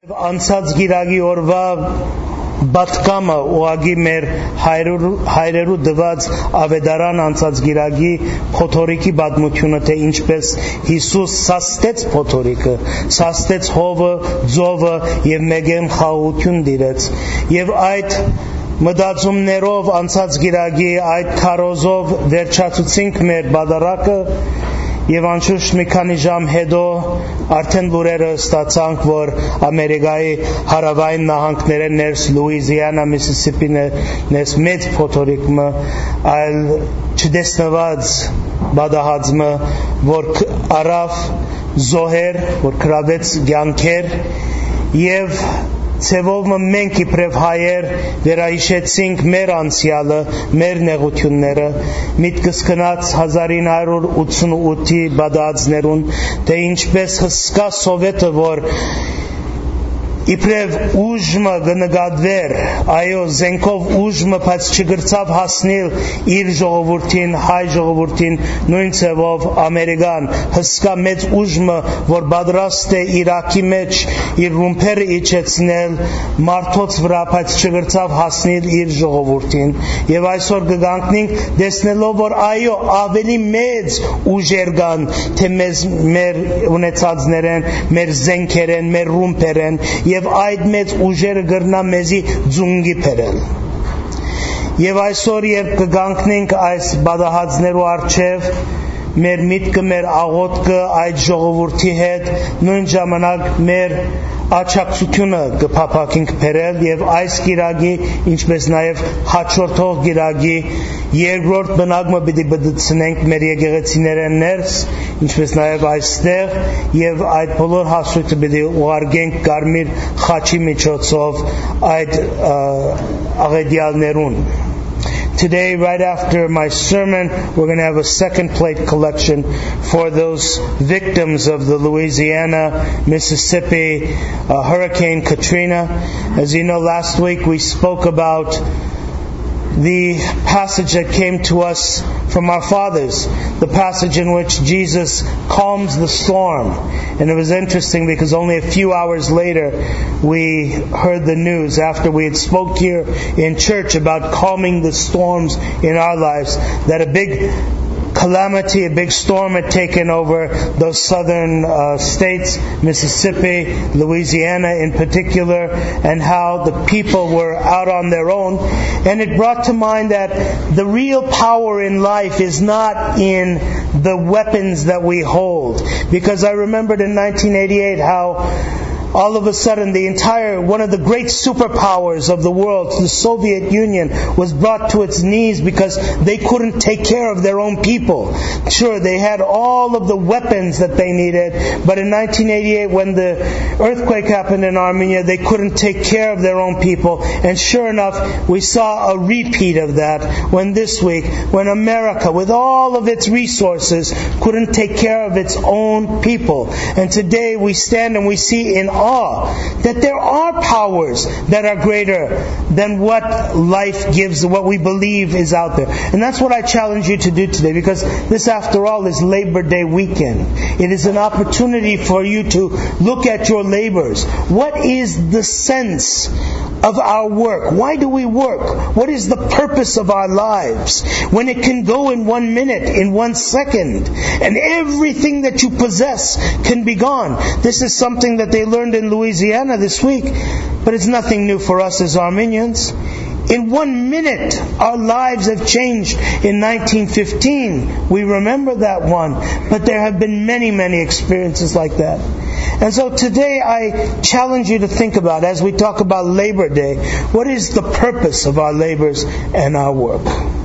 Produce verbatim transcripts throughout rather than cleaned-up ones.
Անցած գիրագի օրվա բատկամը ուղագի մեր հայրերու դված ավետարան անցած գիրագի փոթորիկի բادմությունը թե ինչպես Հիսուս սաստեց փոթորիկը, սաստեց հովը, ձովը եւ մեգեն խաղաղություն դիրեց եւ այդ մտածումներով անցած գիրագի այդ քարոզով վերջացուցինք մեր բادرակը Եվ անշուշտ մի քանի ժամ հետո արդեն լուրերը ստացանք, որ Ամերիկայի հարավային նահանգները ներս Լուիզիանա, Միսիսիպի ներս մեծ փոթորիկը, այլ չտեսնված բադահածը, որ արավ զոհեր, որ կրավեց կյանքեր եւ Ցևով մենք իբրև հայեր վերահիշեցինք մեր անցյալը, մեր նեղությունները, միտքս գնաց հազար ինը հարյուր ութսունութի բադածներուն, թե ինչպես հսկա սովետը, որ իբրև ուժմը գնգադվեր, այո զենքով ուժմը, բայց չգրցավ հասնել իր ժողովրդին, հայ ժողովրդին, նույն ցևով Ամերիկան, հսկա մեծ ուժմը, որ պատրաստ է Իրաքի մեջ իր ռումբերը իջեցնել մարդոց վրա, բայց չգրցավ հասնել իր ժողովրդին, եւ այսօր կգանքնենք տեսնելով, որ այո ավելի մեծ ուժեր կան, թե մեզ մեր ունեցածներեն, մեր զենքերեն, մեր ռումբերեն Եվ այդ մեծ ուժերը գրնա մեզի ձունգի պերել Եվ այսօր երբ կգանքնենք այս բադահածներու առջև մեր միտքը, մեր աղոտքը այդ ժողովրդի հետ նույն ժամանակ մեր աջակցությունը կփափակենք պերել եւ այս գիրագի ինչպես նաեւ հաջորդող գիրագի երկրորդ բնակումը պիտի բդցնենք մեր եկեղեցիներեն ներս ինչպես նաեւ այստեղ եւ այդ բոլոր հասույթը պիտի ուղարկենք Կարմիր խաչի միջոցով այդ աղետյալներուն Today, right after my sermon, we're going to have a second plate collection for those victims of the Louisiana, Mississippi uh, Hurricane Katrina. As you know, last week we spoke about the passage that came to us from our fathers, the passage in which Jesus calms the storm. And it was interesting because only a few hours later we heard the news after we had spoke here in church about calming the storms in our lives, that a big calamity, a big storm had taken over those southern uh, states, Mississippi, Louisiana in particular, and how the people were out on their own. And it brought to mind that the real power in life is not in the weapons that we hold. Because I remembered in nineteen eighty-eight how all of a sudden the entire, one of the great superpowers of the world, the Soviet Union, was brought to its knees because they couldn't take care of their own people. Sure, they had all of the weapons that they needed, but in nineteen eighty-eight when the earthquake happened in Armenia, they couldn't take care of their own people. And sure enough, we saw a repeat of that when this week, when America, with all of its resources, couldn't take care of its own people. And today we stand and we see in awe that there are powers that are greater than what life gives, what we believe is out there. And that's what I challenge you to do today, because this after all is Labor Day weekend. It is an opportunity for you to look at your labors. What is the sense of our work? Why do we work? What is the purpose of our lives? When it can go in one minute, in one second, and everything that you possess can be gone. This is something that they learned in Louisiana this week, but it's nothing new for us as Armenians. In one minute, our lives have changed. In nineteen fifteen, we remember that one, but there have been many, many experiences like that. And so today I challenge you to think about, as we talk about Labor Day, what is the purpose of our labors and our work?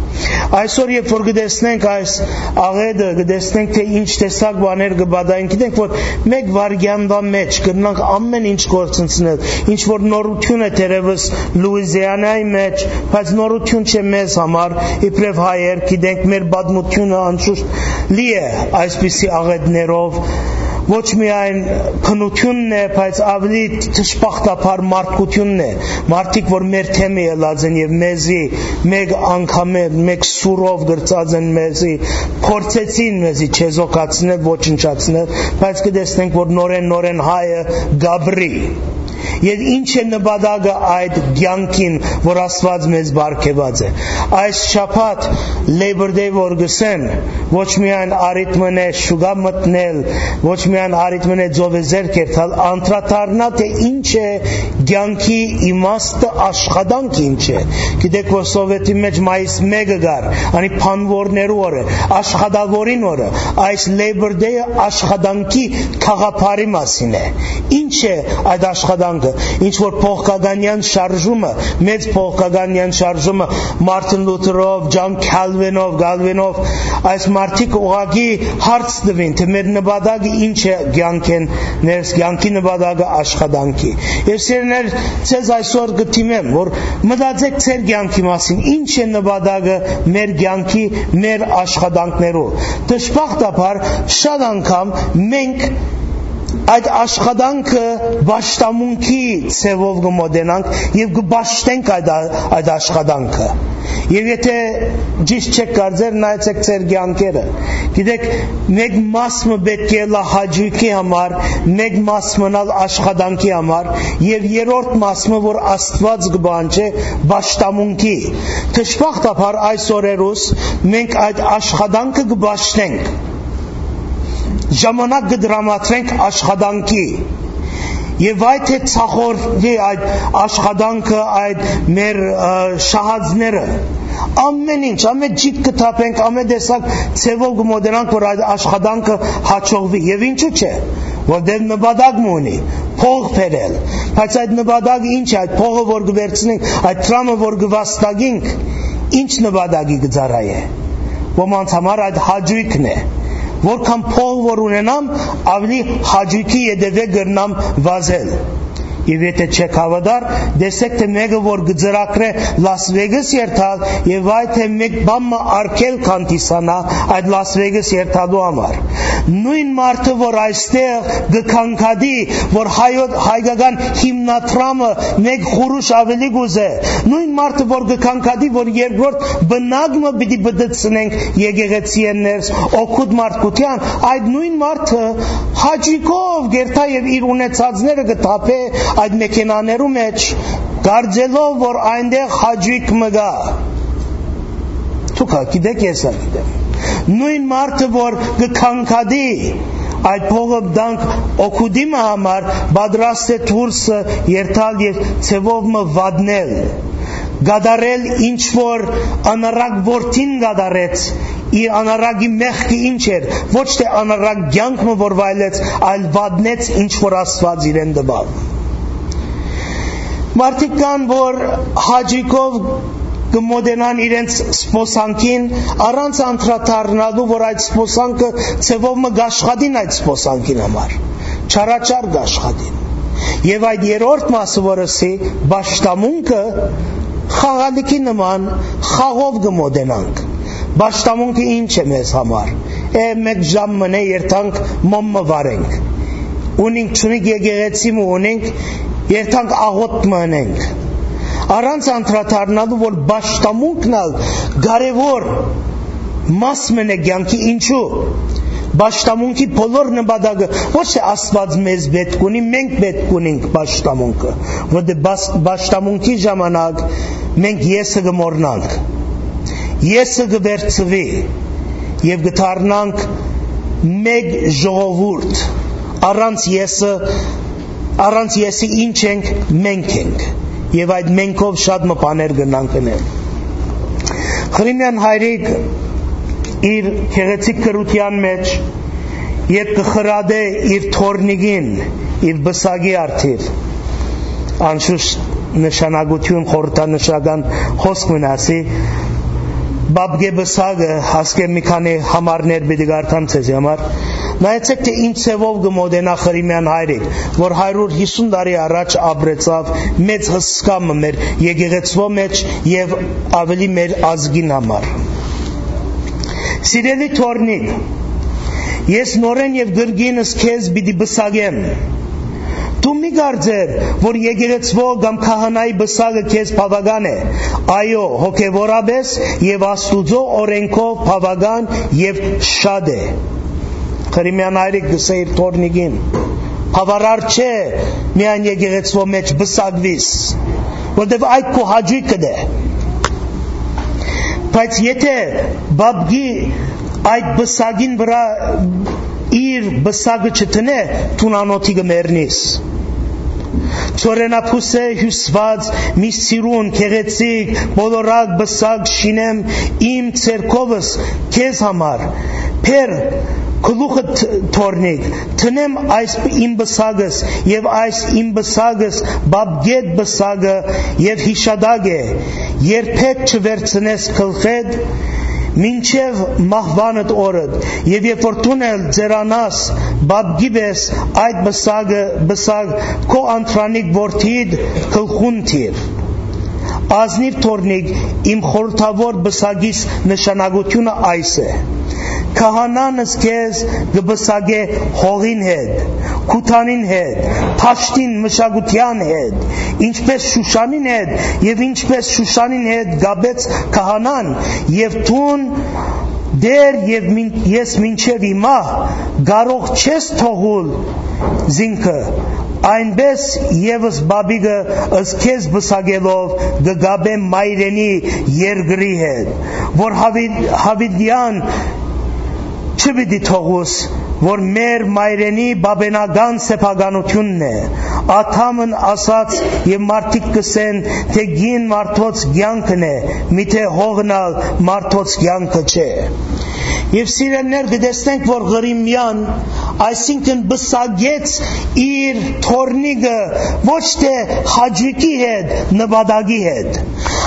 Այսօր երբ որ գտեսնենք այս աղետը, գտեսնենք թե ինչ տեսակ բաներ կբադային, գիտենք որ մեկ վարքյանի մեջ կգնանք ամեն ինչ գործընծնել, ինչ որ նորություն է թերևս Լուիզիանայի մեջ, բայց նորություն չէ մեզ համար, իբրև հայեր, գիտենք մեր պատմությունը անշուշտ լի է այսպիսի աղետներով ոչ միայն քնությունն է, բայց ավելի թշպախտապար մարդկությունն է, մարդիկ որ մեր թեմի ելած են եւ մեզի մեկ անգամ մեկ սուրով գրծած են մեզի, փորձեցին մեզի չեզոքացնել, ոչնչացնել, բայց կտեսնենք որ նորեն նորեն հայը գաբրի Եվ ինչ է նպատակը այդ կյանքին, որ Աստված մեզ բարգեւած է։ Այս շաբաթ Labor Day որ գսեն, ոչ միայն արիթմն է շուգա մտնել, ոչ միայն արիթմն է ձովեզեր կերտալ, անդրադառնա թե ինչ է կյանքի իմաստը, աշխատանքը ինչ է։ Գիտեք, որ Սովետի մեջ մայիս մեկը գար, անի փանվորներու օրը, աշխատավորին օրը, այս Labor Day-ը աշխատանքի խաղապարի մասին է։ Ինչ է այդ աշխատանքը, ինչ որ փոխկագանյան շարժումը, մեծ փոխկագանյան շարժումը Մարտին Լութերով, Ջոն Քալվինով, Գալվինով, այս մարդիկ ուղղակի հարց տվին, թե մեր նպատակը ինչ է կյանքեն, ներս կյանքի նպատակը աշխատանքի։ Եվ սիրներ, ցեզ այսօր կթիմեմ, որ մտածեք ձեր կյանքի մասին, ինչ է նպատակը մեր կյանքի, մեր աշխատանքներով։ Դժբախտաբար շատ անգամ մենք այդ աշխատանքը բաշտամունքի ցևով կմոտենանք եւ կբաշտենք այդ այդ աշխատանքը։ Եվ եթե ճիշտ չեք կարծեր, նայեցեք ձեր կյանքերը։ Գիտեք, մեկ մասը պետք է լա հաջուկի համար, մեկ մասը մնալ աշխատանքի համար, եւ երրորդ մասը, որ Աստված կբանջե բաշտամունքի։ Դժբախտաբար այս օրերուս մենք այդ աշխատանքը կբաշտենք։ Ժամանակ կդրամատրենք աշխատանքի եւ այդ է ցախորի այդ աշխատանքը, այդ մեր շահածները ամեն ինչ, ամեն ջիտ կթափենք, ամեն տեսակ ցևով կմոտենանք, որ այդ աշխատանքը հաջողվի եւ ինչու՞ չէ, որտեղ նպատակ ունի փող բերել, բայց այդ նպատակը ինչ է, այդ փողը որ կվերցնենք, այդ տրամը որ կվաստակենք, ինչ նպատակի կծառայե։ Ոմանց համար այդ հաջույքն է, որքան փող որ ունենամ, ավելի հաջույքի յետևե գրնամ վազել։ Եվ եթե չեք հավատար, տեսեք թե մեկը որ գծրակրե Լաս Վեգաս երթալ եւ այդ է մեկ բամը արկել կանտիսանա այդ Լաս Վեգաս երթալու համար։ Նույն մարդը որ այստեղ գքանքադի, որ հայոց հայկական հիմնադրամը մեկ խորուշ ավելի գուզե, նույն մարդը որ գքանքադի, որ երկրորդ բնակումը պիտի բդցնենք եկեղեցիներս օգուտ մարդկության, այդ նույն մարդը հաջիկով գերտա եւ իր ունեցածները կթափե այդ մեքենաներու մեջ, գարձելով, որ այնտեղ հաջույք մգա։ Թուքա, գիտեք ես գիտեմ։ Նույն մարդը, որ գքանքադի, այդ փողը դանք օգուդիմը համար, բադրաստ է թուրսը երթալ եւ ցևով մը վադնել, գադարել ինչ որ անարակ որդին գադարեց, իր անարակի մեղքը ինչ էր, ոչ թե անարակ կյանքը որ վայելեց, այլ վադնեց ինչ որ Աստված իրեն տվավ։ Մարդիկ կան, որ հաջիկով կմոտենան իրենց սպոսանքին, առանց անդրադառնալու, որ այդ սպոսանքը ցևով մը գաշխատին այդ սպոսանքին համար, չարաչար գաշխատին։ Եվ այդ երրորդ մասը որսի բաշտամունքը խաղալիքի նման խաղով կմոտենանք։ Բաշտամունքը ինչ է մեզ համար։ Է մեկ ժամ մնե երթանք մոմը վարենք։ Ունենք չունենք եկեղեցի մը ունենք, երթանք աղոտ մնենք։ Առանց անդրադառնալու, որ բաշտամունքն ալ կարևոր մաս մնե կյանքի ինչու։ Բաշտամունքի բոլոր նպատակը ոչ թե Աստված մեզ պետք ունի, մենք պետք ունենք բաշտամունքը, որտեղ բաշտամունքի ժամանակ մենք եսը կմոռնանք, եսը կվերցվի եւ կդառնանք մեկ ժողովուրդ, առանց եսը, առանց եսի ինչ ենք, մենք ենք, եւ այդ մենքով շատ մը բաներ կնանք անել։ Խրիմյան հայրիկ իր քեղեցիկ կրության մեջ երբ կխրադե իր թորնիկին, իր բսագի արդիր, անշուշտ նշանակություն խորհրդանշական խոսք մնասի, բաբգե բսագը հասկե մի քանի համարներ պիտի գարտամ ցեզ համար, նայեցեք թե ինչ ցևով կմոտենա Խրիմյան հայրիկ, որ հարյուր հիսուն տարի առաջ ապրեցավ մեծ հսկամը մեր եկեղեցվո մեջ եւ ավելի մեր ազգին համար։ Սիրելի թորնիկ, ես նորեն եւ գրգինս քեզ պիտի բսագեմ։ Դու մի կարծեր, որ եկեղեցվո կամ քահանայի բսագը քեզ բավական է։ Այո, հոգևորապես եւ Աստուծո օրենքով բավական եւ շատ է։ Խրիմյան հայրիկ գսե իր թորնիկին, Բավարար չէ միայն եկեղեցու մեջ բսակվիս, որտեղ այդ քո հաճույքն է։ Բայց եթե բաբգի այդ բսակին վրա իր բսակը չտնե, տունանոթի կմեռնիս։ Ծորենափուսե հյուսված մի սիրուն քեղեցիկ բոլորակ բսակ շինեմ իմ ցերկովս քեզ համար փեր գլուխը թորնիկ տնեմ այս իմ բսակս եւ այս իմ բսակս բաբգետ բսակը եւ հիշադակ է երբեք չվերցնես գլխդ մինչև մահվանդ օրդ եւ երբ որ տունել ձերանաս բաբգի բես այդ բսակը բսակ քո անտրանիկ որդիդ գլխուն թիր ազնիվ թորնիկ իմ խորհրդավոր բսակիս նշանակությունը այս է Քահանանս քեզ գբսագե հողին հետ, քութանին հետ, փաշտին մշակության հետ, ինչպես Շուշանին հետ եւ ինչպես Շուշանին հետ գաբեց քահանան եւ թուն դեր եւ ես մինչեւ հիմա կարող չես թողուլ զինքը այնպես եւս բաբիգը ըս քեզ բսագելով գգաբե մայրենի երգրի հետ որ հավիդյան չպիտի թողուս, որ մեր մայրենի բաբենական սեփականությունն է, աթամն ասաց եւ մարդիկ կսեն, թե գին մարդոց կյանքն է, միթե հողնալ մարդոց կյանքը չէ։ Եվ սիրելներ կտեսնենք, որ Ղրիմյան, այսինքն բսագեց իր թորնիկը ոչ թե հաճույքի հետ, նպատակի հետ։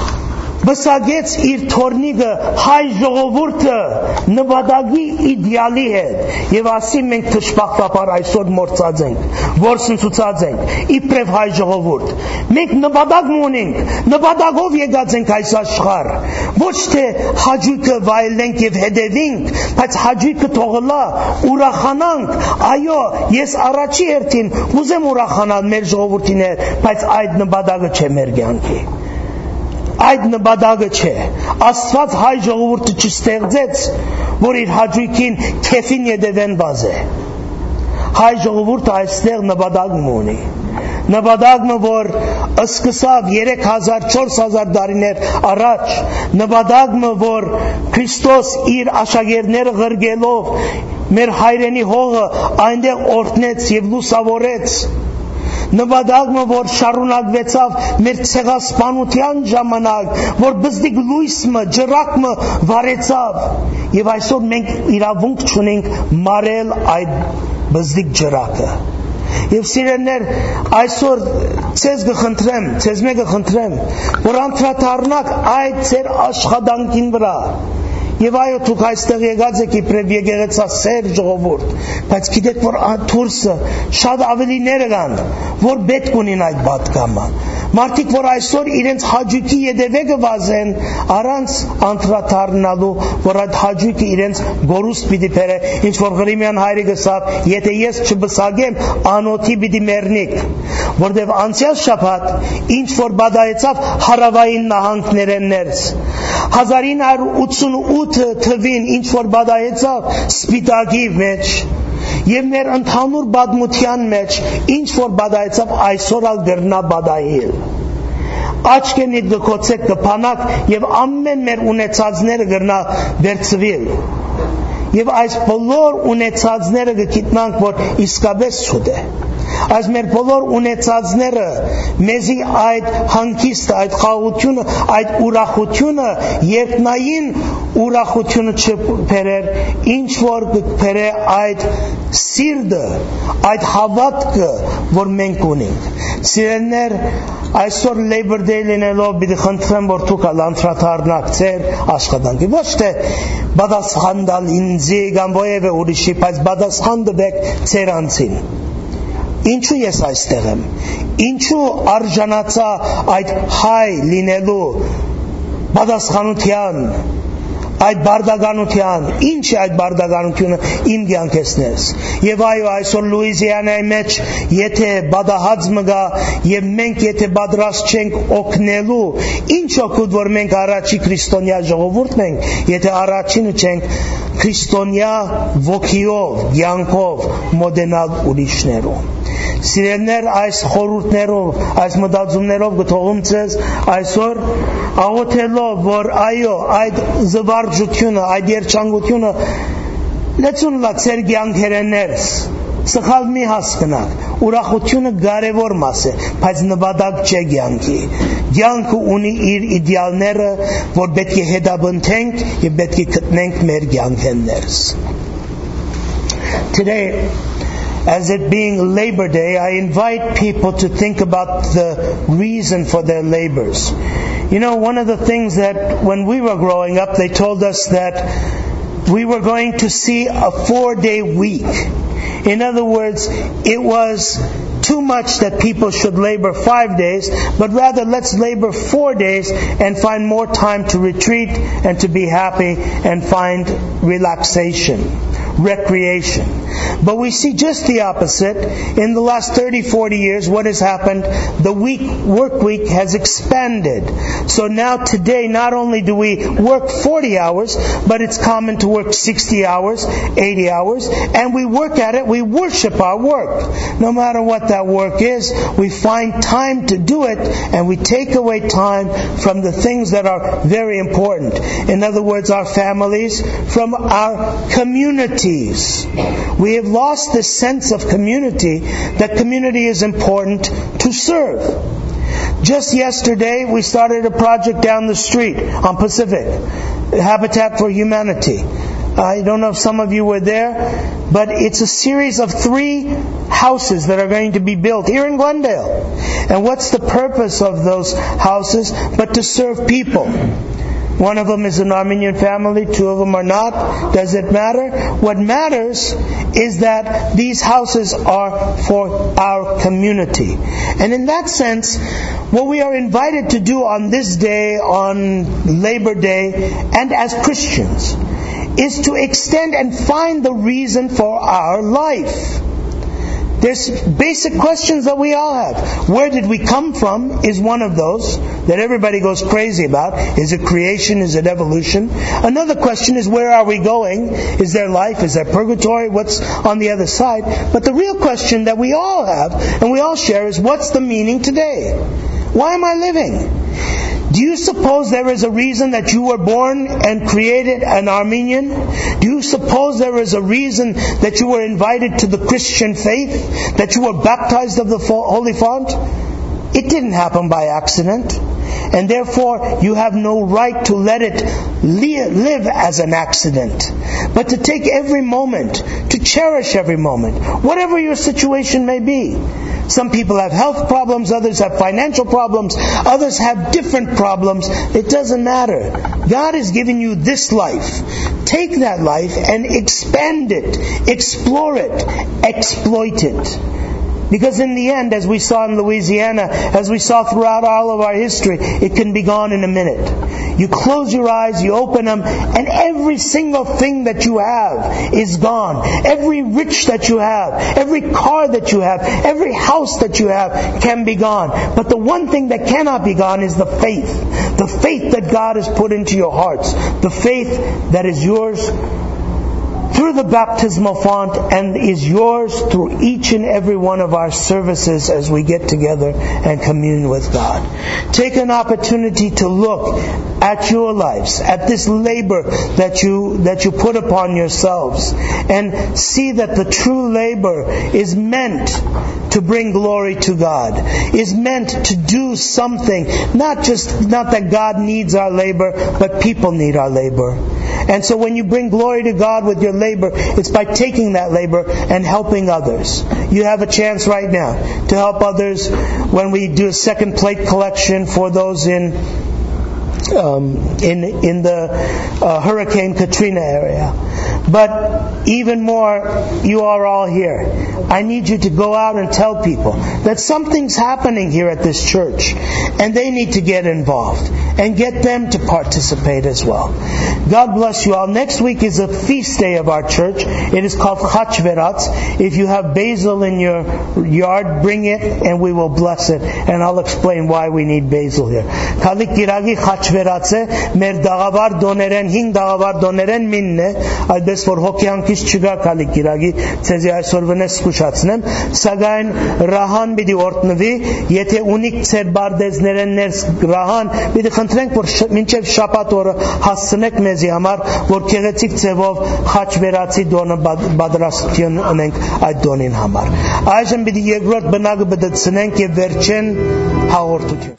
Բսագեց իր թորնիկը հայ ժողովուրդը նպատակի իդեալի հետ եւ ասի մենք թշպախտաբար այսօր մորցած ենք որսնցուցած ենք իբրև հայ ժողովուրդ մենք նպատակ ունենք նպատակով եկած ենք այս աշխարհ ոչ թե հաճույքը վայելենք եւ հետևենք բայց հաճույքը թողնա ուրախանանք այո ես առաջի հերթին ուզեմ ուրախանալ մեր ժողովրդին հետ բայց այդ նպատակը չէ մեր կյանքի Այդ նպատակը չէ Աստված հայ ժողովուրդը չստեղծեց որ իր հաճույքին քեֆին յետևեն բազե Հայ ժողովուրդը այստեղ նպատակ ունի նպատակը որ սկսավ երեք հազար չորս հազար տարիներ առաջ նպատակը որ Քրիստոս իր աշակերտները ղրգելով մեր հայրենի հողը այնտեղ օրհնեց եւ լուսավորեց նպատակը որ շարունակվեցավ մեր ցեղասպանության ժամանակ որ բզդիկ լույսը ջրակը վարեցավ եւ այսօր մենք իրավունք չունենք մարել այդ բզդիկ ջրակը եւ սիրելներ այսօր ցեզ կխնդրեմ ցեզ մեկը խնդրեմ որ անդրադառնաք այդ ձեր աշխատանքին վրա Եվ այո դուք այստեղ եկած եք իբրև եկեղեցասեր ժողովուրդ, բայց գիտեք որ դուրսը շատ ավելիներ կան, որ պետք ունին այդ պատգամը։ Մարդիկ որ այսօր իրենց հաճույքի յետևը վազեն, առանց անդրադառնալու, որ այդ հաճույքը իրենց գորուստ պիտի բերե, ինչ որ Ղրիմյան հայրը գսավ, եթե ես չբսագեմ, անոթի պիտի մեռնիք, որտեղ անցյալ շաբաթ ինչ որ բադայեցավ հարավային նահանգներեն ներս հազար ինը հարյուր ութսունութ թվին ինչ որ բադայեցավ սպիտակի մեջ եւ մեր ընդհանուր պատմության մեջ ինչ որ բադայեցավ այսօր ալ գրնա բադայել աչքենիդ գկոցեք կփանակ եւ ամեն մեր ունեցածները գրնա վերցվել եւ այս բոլոր ունեցածները գիտնանք որ իսկապես սուտ է Այս մեր բոլոր ունեցածները մեզի այդ հանգիստը, այդ խաղաղությունը, այդ ուրախությունը, երկնային ուրախությունը չբերեր, ինչ որ կբերե այդ սիրտը, այդ հավատքը, որ մենք ունենք։ Սիրելիներ, այսօր Labor Day լինելով պիտի խնդրեմ, որ դուք անդրադառնաք ձեր աշխատանքի, ոչ թե պատասխան տալ ինձի կամ որևէ ուրիշի, բայց պատասխան տվեք ձեր անձին։ Ինչու ես այստեղ եմ Ինչու արժանացա այդ հայ լինելու պատասխանության այդ բարդականության ինչ է այդ բարդականությունը իմ կյանքեսնես եւ այո այսօր Լուիզիանայի մեջ եթե բադահած մգա եւ մենք եթե պատրաստ չենք օգնելու ինչ օգուտ որ մենք առաջի քրիստոնյա ժողովուրդն ենք եթե առաջինը չենք քրիստոնյա ոգիով կյանքով մոդենալ ուրիշներուն Սիրելիներ, այս խորհուրդներով, այս մտածումներով գտողում ցես այսօր աղոթելով, որ այո, այդ զվարճությունը, այդ երջանկությունը լեցուն լա ցեր կյանքերներս սխալ մի հասկնակ, ուրախությունը կարևոր մաս է, բայց նպատակ չէ կյանքի։ Կյանքը ունի իր իդեալները, որ պետք է հետապնդենք եւ պետք է գտնենք մեր կյանքերս։ Today, as it being Labor Day, I invite people to think about the reason for their labors. You know, one of the things that when we were growing up, they told us that we were going to see a four-day week. In other words, it was too much that people should labor five days, but rather let's labor four days and find more time to retreat and to be happy and find relaxation, recreation. But we see just the opposite. In the last thirty, forty years, what has happened? The week, work week has expanded. So now today, not only do we work forty hours, but it's common to work sixty hours, eighty hours, and we work at it, we worship our work. No matter what that work is, we find time to do it, and we take away time from the things that are very important. In other words, our families, from our communities. We have lost this sense of community, that community is important to serve. Just yesterday, we started a project down the street on Pacific, Habitat for Humanity. I don't know if some of you were there, but it's a series of three houses that are going to be built here in Glendale. And what's the purpose of those houses but to serve people? One of them is an Armenian family, two of them are not. Does it matter? What matters is that these houses are for our community. And in that sense, what we are invited to do on this day, on Labor Day, and as Christians, is to extend and find the reason for our life. There's basic questions that we all have. Where did we come from is one of those that everybody goes crazy about. Is it creation? Is it evolution? Another question is, where are we going? Is there life? Is there purgatory? What's on the other side? But the real question that we all have and we all share is, what's the meaning today? Why am I living? Do you suppose there is a reason that you were born and created an Armenian? Do you suppose there is a reason that you were invited to the Christian faith? That you were baptized of the Holy Font? It didn't happen by accident. And therefore, you have no right to let it live as an accident. But to take every moment, to cherish every moment, whatever your situation may be. Some people have health problems, others have financial problems, others have different problems. It doesn't matter. God has given you this life. Take that life and expand it, explore it, exploit it. Because in the end, as we saw in Louisiana, as we saw throughout all of our history, it can be gone in a minute. You close your eyes, you open them, and every single thing that you have is gone. Every rich that you have, every car that you have, every house that you have can be gone. But the one thing that cannot be gone is the faith. The faith that God has put into your hearts. The faith that is yours through the baptismal font and is yours through each and every one of our services as we get together and commune with God. Take an opportunity to look at your lives, at this labor that you that you put upon yourselves, and see that the true labor is meant to bring glory to God, is meant to do something, not just not that God needs our labor, but people need our labor. And so when you bring glory to God with your labor, it's by taking that labor and helping others. You have a chance right now to help others when we do a second plate collection for those in um, in in the uh, Hurricane Katrina area. But even more, you are all here. I need you to go out and tell people that something's happening here at this church, and they need to get involved and get them to participate as well. God bless you all. Next week is a feast day of our church. It is called Chachveratz. If you have basil in your yard, bring it and we will bless it. And I'll explain why we need basil here. Kalik kiragi Chachveratz e mer dagavar doneren hing dagavar doneren minne. ես որ հոգեանքից չգա քալի կիրագի ցեզի այսօր վնես զգուշացնեմ սակայն ռահան պիտի օրտնվի եթե ունիք ծեր բարդեզներեն ներս ռահան պիտի խնդրենք որ մինչև շաբաթ օրը հասցնեք մեզի համար որ գեղեցիկ ձևով խաչ վերացի դոնը պատրաստություն ունենք այդ դոնին համար այժմ պիտի երկրորդ բնակը բդցնենք եւ վերջեն հաղորդություն